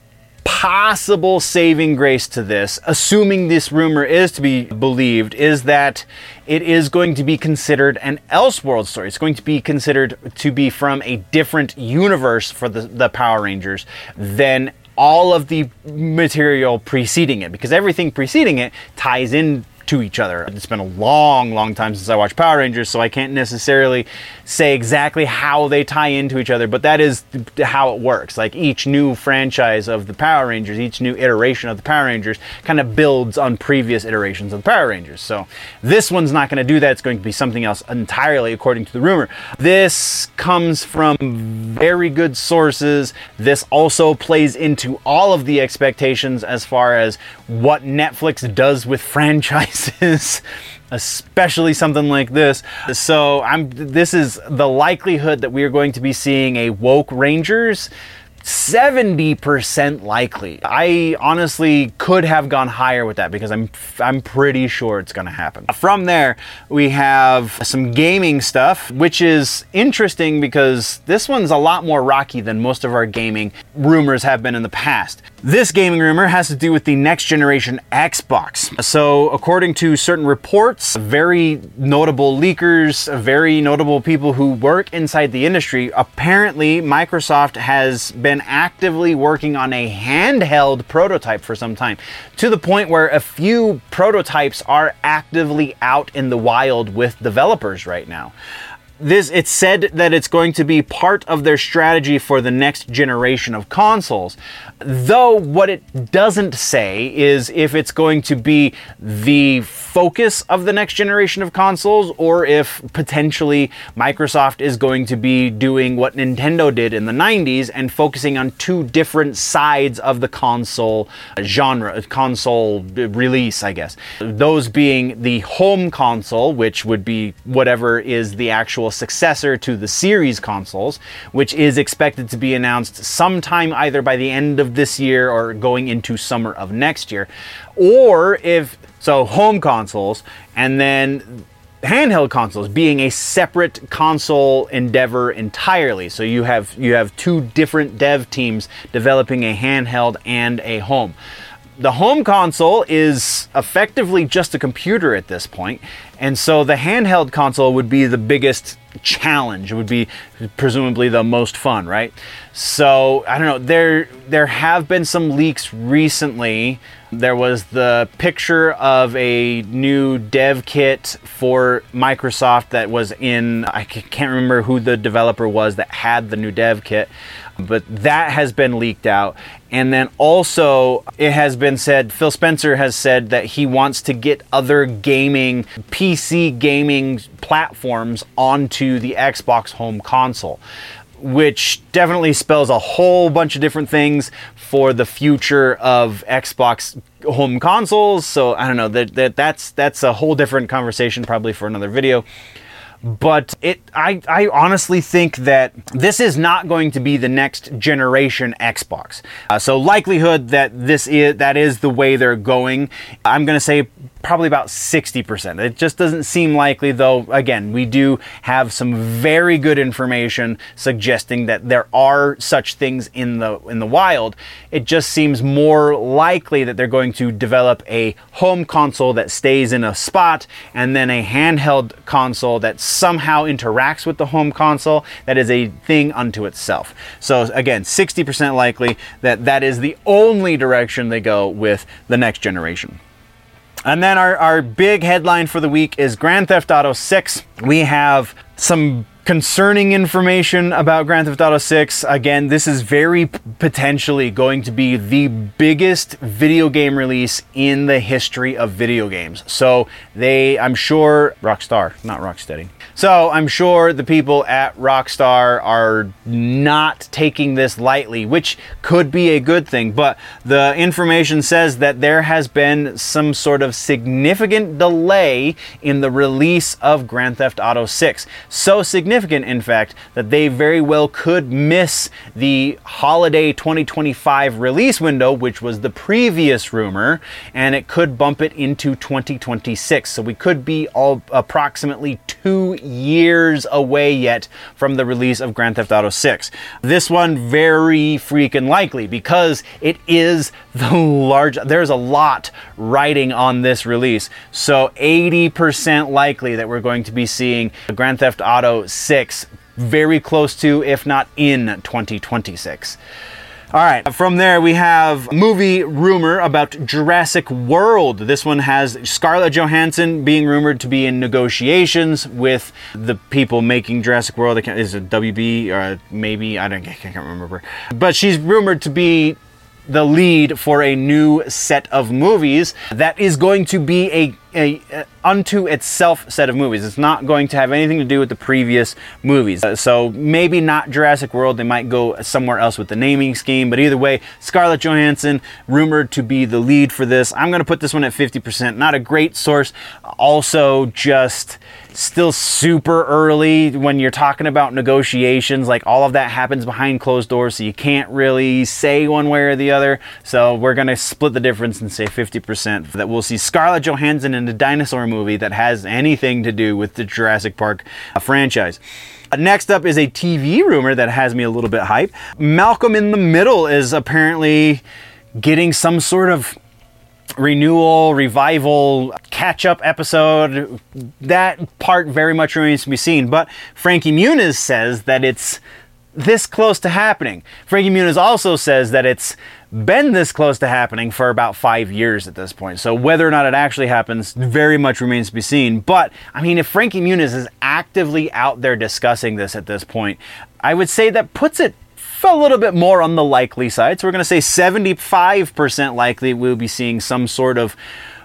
possible saving grace to this, assuming this rumor is to be believed, is that it is going to be considered an Elseworld story. It's going to be considered to be from a different universe for the, the Power Rangers than all of the material preceding it, because everything preceding it ties in to each other. It's been a long, long time since I watched Power Rangers, so I can't necessarily say exactly how they tie into each other, but that is how it works. Like, each new franchise of the Power Rangers, each new iteration of the Power Rangers kind of builds on previous iterations of the Power Rangers. So this one's not going to do that. It's going to be something else entirely, according to the rumor. This comes from very good sources. This also plays into all of the expectations as far as what Netflix does with franchises. Especially something like this. So I'm this is the likelihood that we are going to be seeing a Woke Rangers. seventy percent likely. I honestly could have gone higher with that, because I'm I'm pretty sure it's going to happen. From there, we have some gaming stuff, which is interesting because this one's a lot more rocky than most of our gaming rumors have been in the past. This gaming rumor has to do with the next generation Xbox. So according to certain reports, very notable leakers, very notable people who work inside the industry, apparently Microsoft has been actively working on a handheld prototype for some time, to the point where a few prototypes are actively out in the wild with developers right now. This, it's said that it's going to be part of their strategy for the next generation of consoles. Though what it doesn't say is if it's going to be the focus of the next generation of consoles, or if potentially Microsoft is going to be doing what Nintendo did in the nineties and focusing on two different sides of the console genre, console release, I guess. Those being the home console, which would be whatever is the actual successor to the series consoles, which is expected to be announced sometime either by the end of this year or going into summer of next year. Or if so, home consoles, and then handheld consoles being a separate console endeavor entirely. So you have you have two different dev teams developing a handheld and a home. The home console is effectively just a computer at this point, and so the handheld console would be the biggest challenge. It would be presumably the most fun, right? So I don't know, there there have been some leaks recently. There was the picture of a new dev kit for Microsoft that was in, I can't remember who the developer was that had the new dev kit, but that has been leaked out. And then also it has been said, Phil Spencer has said that he wants to get other gaming, P C gaming platforms onto the Xbox home console, which definitely spells a whole bunch of different things for the future of Xbox home consoles. So I don't know, that, that that's that's a whole different conversation, probably for another video. But it, I, I honestly think that this is not going to be the next generation Xbox. Uh, so likelihood that this is that is the way they're going, I'm going to say probably about sixty percent. It just doesn't seem likely, though. Again, we do have some very good information suggesting that there are such things in the in the wild. It just seems more likely that they're going to develop a home console that stays in a spot, and then a handheld console that somehow interacts with the home console that is a thing unto itself. So again, sixty percent likely that that is the only direction they go with the next generation. And then our, our big headline for the week is Grand Theft Auto six. We have some concerning information about Grand Theft Auto six. Again, this is very potentially going to be the biggest video game release in the history of video games. So they, I'm sure, Rockstar, not Rocksteady. So I'm sure the people at Rockstar are not taking this lightly, which could be a good thing. But the information says that there has been some sort of significant delay in the release of Grand Theft Auto six. So significant significant, in fact, that they very well could miss the holiday twenty twenty-five release window, which was the previous rumor, and it could bump it into twenty twenty-six. So we could be all approximately two years away yet from the release of Grand Theft Auto six. This one very freaking likely, because it is the large, there's a lot riding on this release. So eighty percent likely that we're going to be seeing Grand Theft Auto six very close to, if not in, twenty twenty-six. All right, from there we have movie rumor about Jurassic World. This one has Scarlett Johansson being rumored to be in negotiations with the people making Jurassic World. Is it W B or maybe, I don't, I can't remember. But she's rumored to be the lead for a new set of movies that is going to be a, a, a unto itself set of movies. It's not going to have anything to do with the previous movies. Uh, so maybe not Jurassic World. They might go somewhere else with the naming scheme. But either way, Scarlett Johansson rumored to be the lead for this. I'm going to put this one at fifty percent. Not a great source. Also just still super early when you're talking about negotiations. Like, all of that happens behind closed doors, so you can't really say one way or the other. So we're going to split the difference and say fifty percent that we'll see Scarlett Johansson in a dinosaur movie that has anything to do with the Jurassic Park uh, franchise. Next up is a T V rumor that has me a little bit hyped. Malcolm in the Middle is apparently getting some sort of renewal, revival, catch-up episode. That part very much remains to be seen, but Frankie Muniz says that it's this close to happening. Frankie Muniz also says that it's been this close to happening for about five years at this point. So whether or not it actually happens very much remains to be seen. But, I mean, if Frankie Muniz is actively out there discussing this at this point, I would say that puts it a little bit more on the likely side. So we're going to say seventy-five percent likely we'll be seeing some sort of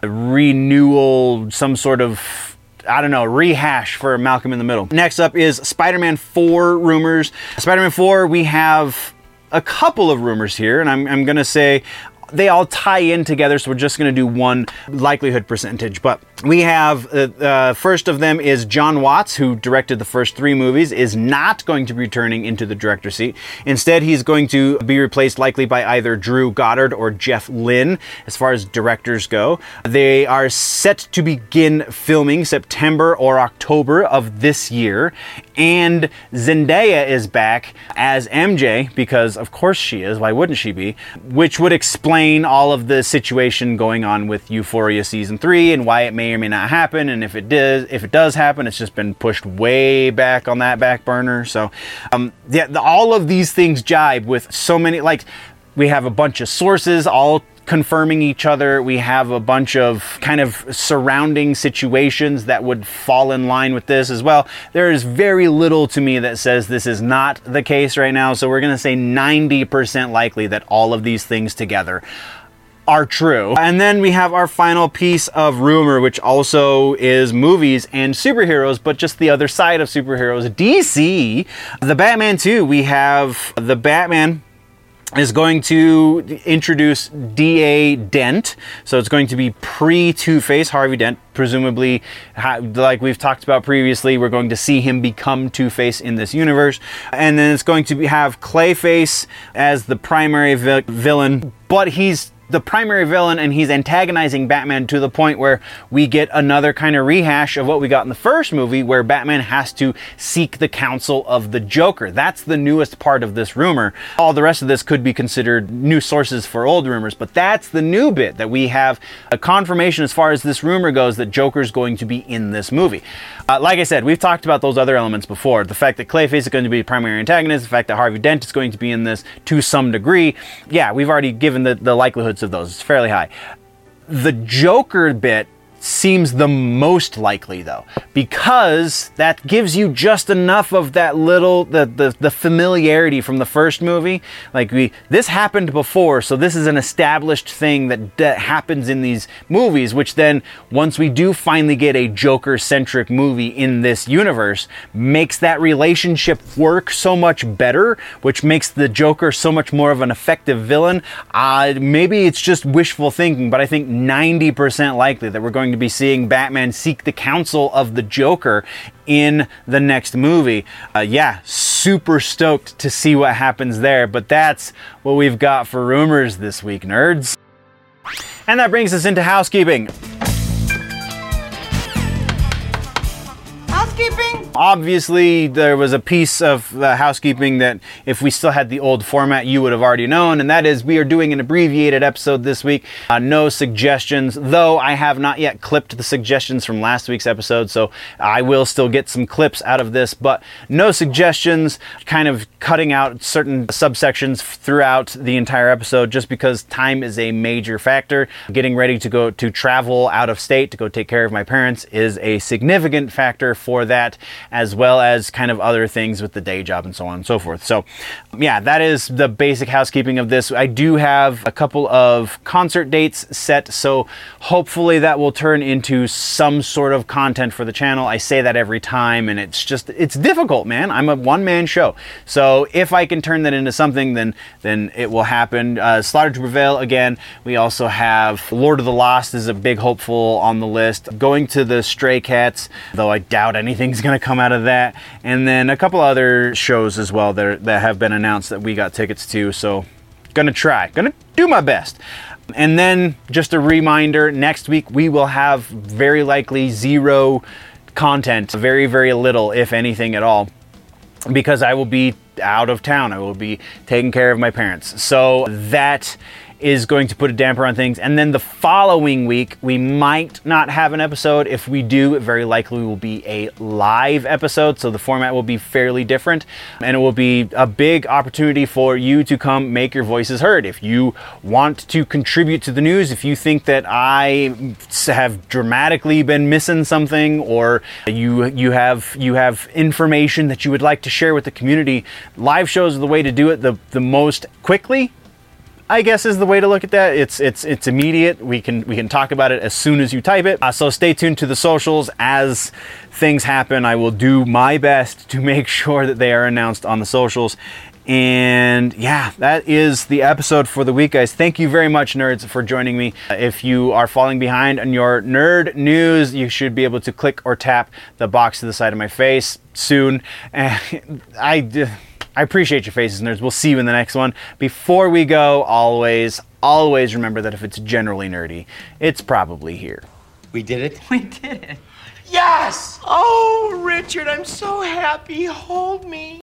renewal, some sort of, I don't know, rehash for Malcolm in the Middle. Next up is Spider-Man four rumors. Spider-Man four, we have a couple of rumors here, and I'm, I'm going to say they all tie in together, so we're just going to do one likelihood percentage. But we have, uh, uh, first of them is John Watts, who directed the first three movies, is not going to be returning into the director's seat. Instead, he's going to be replaced likely by either Drew Goddard or Jeff Lynne, as far as directors go. They are set to begin filming September or October of this year. And Zendaya is back as M J, because of course she is, why wouldn't she be? Which would explain all of the situation going on with Euphoria Season three and why it may or may not happen, and if it does, if it does happen, it's just been pushed way back on that back burner. So, um, yeah, the, all of these things jibe with so many, like, we have a bunch of sources all confirming each other. We have a bunch of kind of surrounding situations that would fall in line with this as well. There is very little to me that says this is not the case right now. So we're going to say ninety percent likely that all of these things together are true. And then we have our final piece of rumor, which also is movies and superheroes, but just the other side of superheroes. D C, the Batman two, we have the Batman is going to introduce D A Dent. So it's going to be pre-Two-Face, Harvey Dent. Presumably, like we've talked about previously, we're going to see him become Two-Face in this universe. And then it's going to be, have Clayface as the primary vi- villain, but he's the primary villain and he's antagonizing Batman to the point where we get another kind of rehash of what we got in the first movie, where Batman has to seek the counsel of the Joker. That's the newest part of this rumor. All the rest of this could be considered new sources for old rumors, but that's the new bit, that we have a confirmation as far as this rumor goes that Joker's going to be in this movie. Uh, like I said, we've talked about those other elements before. The fact that Clayface is going to be the primary antagonist, the fact that Harvey Dent is going to be in this to some degree. Yeah, we've already given the, the likelihoods of those. It's fairly high. The Joker bit seems the most likely, though, because that gives you just enough of that little the, the the familiarity from the first movie. Like, we this happened before, so this is an established thing that, that happens in these movies, which then, once we do finally get a Joker-centric movie in this universe, makes that relationship work so much better, which makes the Joker so much more of an effective villain. Uh, maybe it's just wishful thinking, but I think ninety percent likely that we're going to be seeing Batman seek the counsel of the Joker in the next movie. Uh, yeah, super stoked to see what happens there, but that's what we've got for rumors this week, nerds. And that brings us into housekeeping. Housekeeping? Obviously, there was a piece of the housekeeping that if we still had the old format, you would have already known, and that is we are doing an abbreviated episode this week. Uh, no suggestions, though I have not yet clipped the suggestions from last week's episode, so I will still get some clips out of this, but no suggestions, kind of cutting out certain subsections throughout the entire episode just because time is a major factor. Getting ready to go to travel out of state to go take care of my parents is a significant factor for that, as well as kind of other things with the day job and so on and so forth. So yeah, that is the basic housekeeping of this. I do have a couple of concert dates set, so hopefully that will turn into some sort of content for the channel. I say that every time, and it's just, it's difficult, man. I'm a one-man show. So if I can turn that into something, then then it will happen. Uh, Slaughter to Prevail, again. We also have Lord of the Lost is a big hopeful on the list. Going to the Stray Cats, though I doubt anything's going to come out of that. And then a couple other shows as well that, are, that have been announced that we got tickets to. So gonna try, gonna do my best. And then just a reminder, next week we will have very likely zero content, very, very little, if anything at all, because I will be out of town. I will be taking care of my parents. So that is going to put a damper on things. And then the following week, we might not have an episode. If we do, it very likely will be a live episode. So the format will be fairly different, and it will be a big opportunity for you to come make your voices heard. If you want to contribute to the news, if you think that I have dramatically been missing something, or you you have you have information that you would like to share with the community, live shows are the way to do it the, the most quickly, I guess, is the way to look at that. It's it's it's immediate. We can we can talk about it as soon as you type it. Uh, so stay tuned to the socials as things happen. I will do my best to make sure that they are announced on the socials. And yeah, that is the episode for the week, guys. Thank you very much, nerds, for joining me. If you are falling behind on your nerd news, you should be able to click or tap the box to the side of my face soon. And I. I appreciate your faces, nerds. We'll see you in the next one. Before we go, always, always remember that if it's generally nerdy, it's probably here. We did it? We did it. Yes! Oh, Richard, I'm so happy. Hold me.